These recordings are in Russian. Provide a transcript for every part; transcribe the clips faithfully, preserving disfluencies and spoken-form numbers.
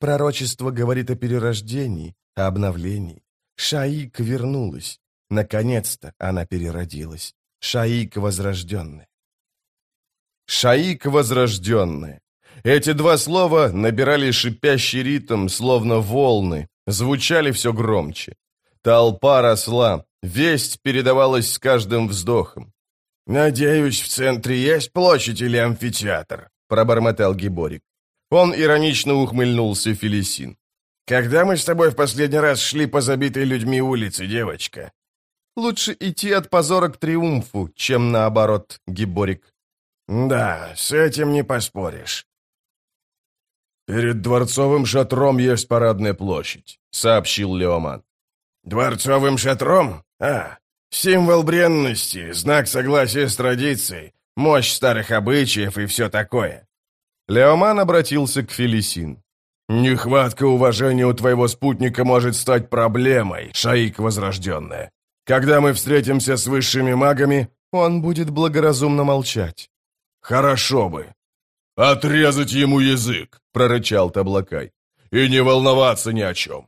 Пророчество говорит о перерождении, о обновлении. Шаик вернулась. Наконец-то она переродилась. Шаик возрожденная. Шаик возрожденная. Эти два слова набирали шипящий ритм, словно волны, звучали все громче. Толпа росла, весть передавалась с каждым вздохом. «Надеюсь, в центре есть площадь или амфитеатр?» — пробормотал Гиборик. Он иронично ухмыльнулся Фелисин. «Когда мы с тобой в последний раз шли по забитой людьми улице, девочка?» «Лучше идти от позора к триумфу, чем наоборот, Гиборик». «Да, с этим не поспоришь». «Перед дворцовым шатром есть парадная площадь», — сообщил Леоман. «Дворцовым шатром? А, символ бренности, знак согласия с традицией, мощь старых обычаев и все такое». Леоман обратился к Фелисин. «Нехватка уважения у твоего спутника может стать проблемой, Шаик возрожденная. Когда мы встретимся с высшими магами, он будет благоразумно молчать». «Хорошо бы». «Отрезать ему язык», — прорычал Таблакай. «И не волноваться ни о чем».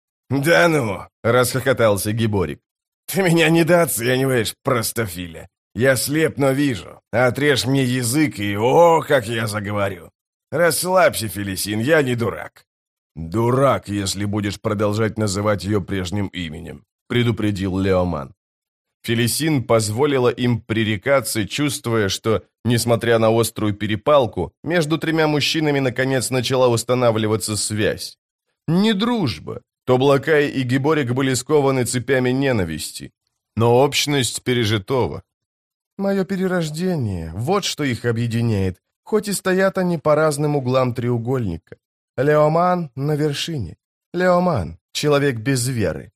«Да ну!» — расхохотался Гиборик. «Ты меня недооцениваешь, простофиля. Я слеп, но вижу. Отрежь мне язык, и о, как я заговорю. Расслабься, Фелисин, я не дурак». «Дурак, если будешь продолжать называть ее прежним именем», — предупредил Леоман. Фелисин позволила им пререкаться, чувствуя, что, несмотря на острую перепалку, между тремя мужчинами наконец начала устанавливаться связь. Не дружба. Таблакай и Гиборик были скованы цепями ненависти, но общность пережитого. Мое перерождение, вот что их объединяет, хоть и стоят они по разным углам треугольника. Леоман на вершине. Леоман — человек без веры.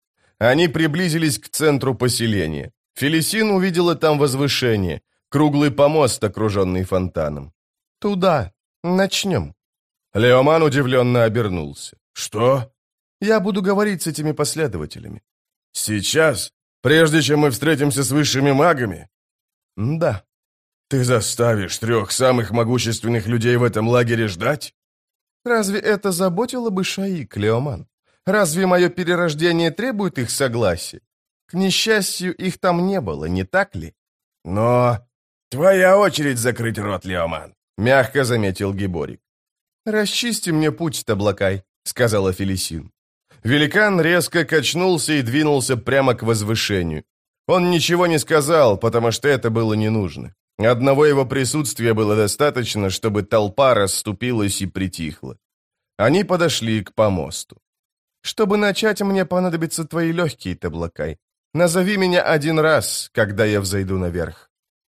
Они приблизились к центру поселения. Фелисин увидела там возвышение, круглый помост, окруженный фонтаном. «Туда. Начнем». Леоман удивленно обернулся. «Что?» «Я буду говорить с этими последователями». «Сейчас? Прежде чем мы встретимся с высшими магами?» «Да». «Ты заставишь трех самых могущественных людей в этом лагере ждать?» «Разве это заботило бы Шаик, Леоман? Разве мое перерождение требует их согласия? К несчастью, их там не было, не так ли?» «Но твоя очередь закрыть рот, Леоман», — мягко заметил Гиборик. «Расчисти мне путь, Таблакай», — сказала Фелисин. Великан резко качнулся и двинулся прямо к возвышению. Он ничего не сказал, потому что это было не нужно. Одного его присутствия было достаточно, чтобы толпа расступилась и притихла. Они подошли к помосту. «Чтобы начать, мне понадобятся твои легкие, Таблакай. Назови меня один раз, когда я взойду наверх».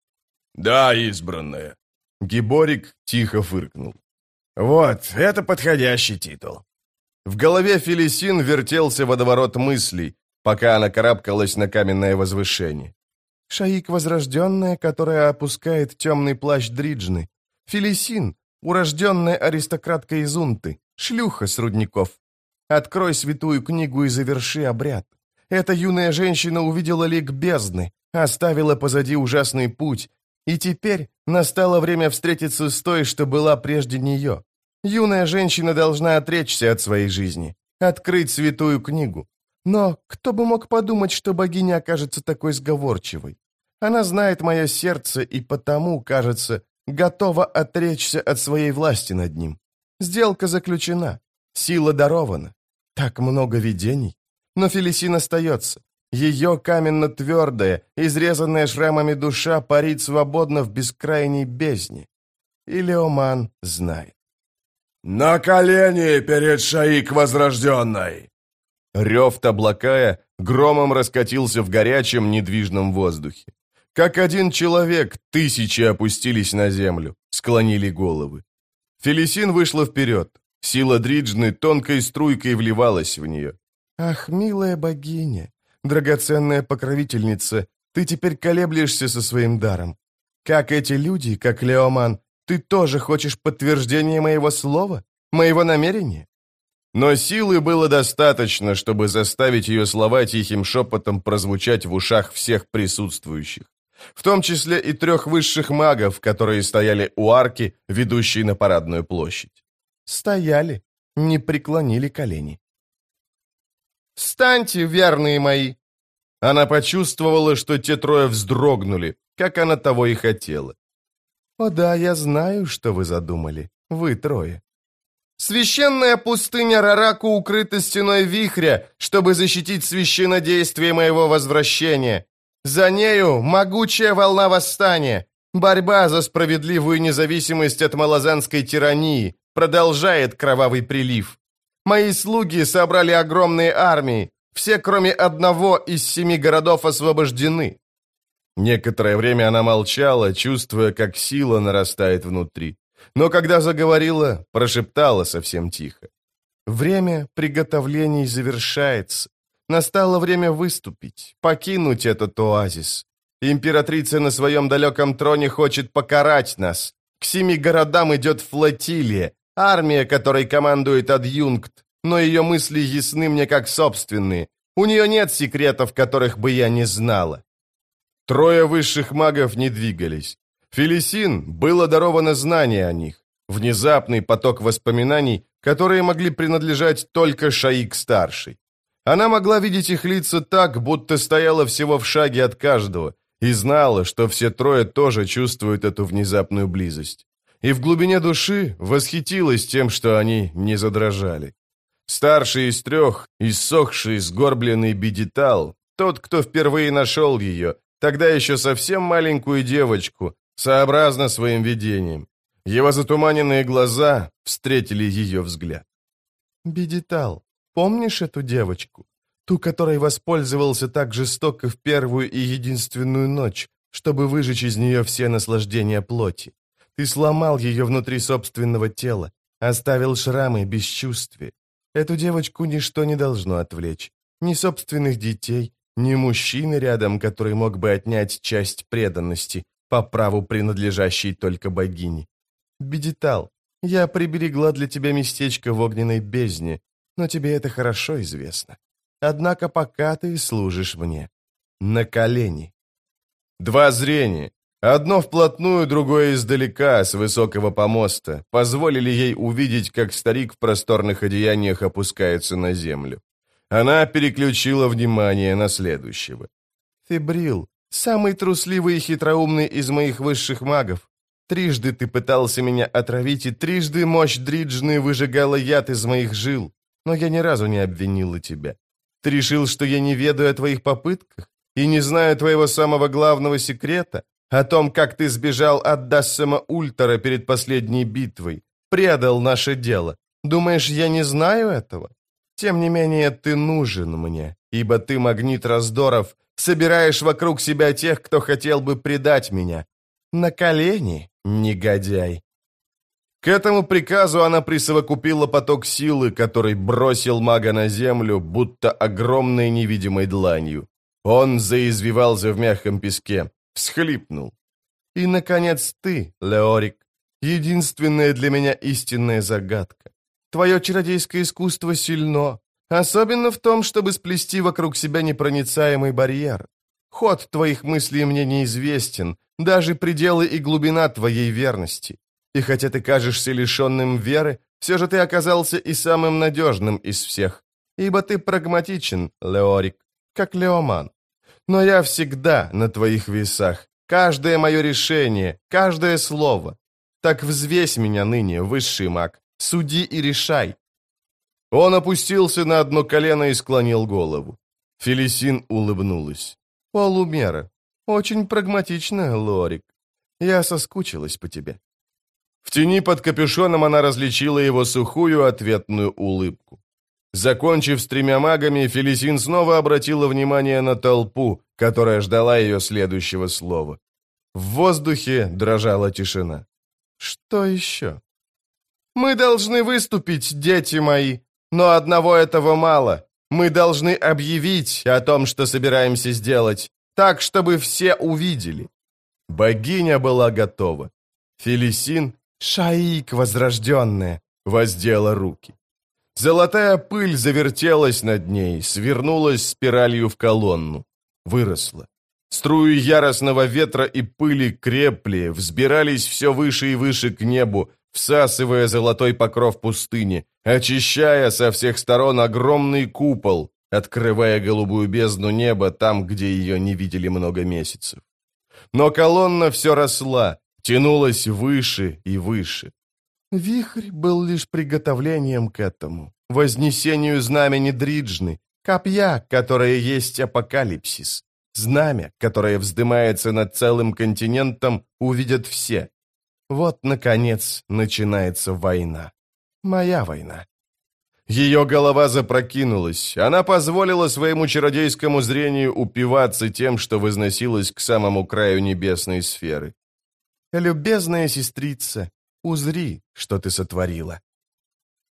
«Да, избранная». Гиборик тихо фыркнул. «Вот, это подходящий титул». В голове Фелисин вертелся водоворот мыслей, пока она карабкалась на каменное возвышение. Шаик возрожденная, которая опускает темный плащ Дриджны. Фелисин, урожденная аристократка из Унты, шлюха с рудников. Открой святую книгу и заверши обряд. Эта юная женщина увидела лик бездны, оставила позади ужасный путь, и теперь настало время встретиться с той, что была прежде нее. Юная женщина должна отречься от своей жизни, открыть святую книгу. Но кто бы мог подумать, что богиня окажется такой сговорчивой? Она знает мое сердце и потому, кажется, готова отречься от своей власти над ним. Сделка заключена, сила дарована. Так много видений. Но Фелисин остается. Ее каменно-твердая, изрезанная шрамами душа парит свободно в бескрайней бездне. И Леоман знает. «На колени перед Шаик возрожденной!» Рев Таблакая громом раскатился в горячем недвижном воздухе. Как один человек, тысячи опустились на землю, склонили головы. Фелисин вышла вперед. Сила Дриджны тонкой струйкой вливалась в нее. «Ах, милая богиня, драгоценная покровительница, ты теперь колеблешься со своим даром. Как эти люди, как Леоман, ты тоже хочешь подтверждения моего слова, моего намерения?» Но силы было достаточно, чтобы заставить ее слова тихим шепотом прозвучать в ушах всех присутствующих, в том числе и трех высших магов, которые стояли у арки, ведущей на парадную площадь. Стояли. не преклонили колени. «Встаньте, верные мои!» Она почувствовала, что те трое вздрогнули, как она того и хотела. «О да, я знаю, что вы задумали, вы трое. Священная пустыня Рараку укрыта стеной вихря, чтобы защитить священнодействие моего возвращения. За нею могучая волна восстания. Борьба за справедливую независимость от малазанской тирании продолжает кровавый прилив. Мои слуги собрали огромные армии, все, кроме одного из семи городов, освобождены». Некоторое время она молчала, чувствуя, как сила нарастает внутри. Но когда заговорила, прошептала совсем тихо. «Время приготовлений завершается. Настало время выступить, покинуть этот оазис. Императрица на своем далеком троне хочет покарать нас. К семи городам идет флотилия, армия, которой командует адъюнкт, но ее мысли ясны мне как собственные. У нее нет секретов, которых бы я не знала». Трое высших магов не двигались. Фелисин было даровано знание о них, внезапный поток воспоминаний, которые могли принадлежать только Шаик-старшей. Она могла видеть их лица так, будто стояла всего в шаге от каждого, и знала, что все трое тоже чувствуют эту внезапную близость. И в глубине души восхитилась тем, что они не задрожали. Старший из трех, иссохший, сгорбленный Бедитал, тот, кто впервые нашел ее, тогда еще совсем маленькую девочку, сообразно своим видением. Его затуманенные глаза встретили ее взгляд. «Бедитал, помнишь эту девочку? Ту, которой воспользовался так жестоко в первую и единственную ночь, чтобы выжечь из нее все наслаждения плоти? Ты сломал ее внутри собственного тела, оставил шрамы и бесчувствие. Эту девочку ничто не должно отвлечь. Ни собственных детей, ни мужчины рядом, который мог бы отнять часть преданности, по праву принадлежащей только богине. Бедитал, я приберегла для тебя местечко в огненной бездне, но тебе это хорошо известно. Однако пока ты служишь мне. На колени». Два зрения, одно вплотную, другое издалека, с высокого помоста, позволили ей увидеть, как старик в просторных одеяниях опускается на землю. Она переключила внимание на следующего. «Фибрил, самый трусливый и хитроумный из моих высших магов. Трижды ты пытался меня отравить, и трижды мощь Дриджны выжигала яд из моих жил, но я ни разу не обвинила тебя. Ты решил, что я не ведаю о твоих попытках и не знаю твоего самого главного секрета, о том, как ты сбежал от Дассама Ультара перед последней битвой, предал наше дело. Думаешь, я не знаю этого? Тем не менее, ты нужен мне, ибо ты магнит раздоров, собираешь вокруг себя тех, кто хотел бы предать меня. На колени, негодяй». К этому приказу она присовокупила поток силы, который бросил мага на землю, будто огромной невидимой дланью. Он заизвивался в мягком песке, всхлипнул. «И, наконец, ты, Леорик, единственная для меня истинная загадка. Твое чародейское искусство сильно, особенно в том, чтобы сплести вокруг себя непроницаемый барьер. Ход твоих мыслей мне неизвестен, даже пределы и глубина твоей верности. И хотя ты кажешься лишенным веры, все же ты оказался и самым надежным из всех, ибо ты прагматичен, Леорик, как Леоман. Но я всегда на твоих весах, каждое мое решение, каждое слово. Так взвесь меня ныне, высший маг, суди и решай». Он опустился на одно колено и склонил голову. Фелисин улыбнулась. «Полумера. Очень прагматично, Лорик. Я соскучилась по тебе». В тени под капюшоном она различила его сухую ответную улыбку. Закончив с тремя магами, Фелисин снова обратила внимание на толпу, которая ждала ее следующего слова. В воздухе дрожала тишина. «Что еще?» «Мы должны выступить, дети мои, но одного этого мало. Мы должны объявить о том, что собираемся сделать, так, чтобы все увидели». Богиня была готова. Фелисин, Шаик возрожденная, воздела руки. Золотая пыль завертелась над ней, свернулась спиралью в колонну. Выросла. Струи яростного ветра и пыли крепли, взбирались все выше и выше к небу, всасывая золотой покров пустыни, очищая со всех сторон огромный купол, открывая голубую бездну неба там, где ее не видели много месяцев. Но колонна все росла, тянулась выше и выше. Вихрь был лишь приготовлением к этому, вознесению знамени Дриджны, копья, которое есть апокалипсис. Знамя, которое вздымается над целым континентом, увидят все. Вот, наконец, начинается война. Моя война. Ее голова запрокинулась. Она позволила своему чародейскому зрению упиваться тем, что возносилось к самому краю небесной сферы. «Любезная сестрица, узри, что ты сотворила».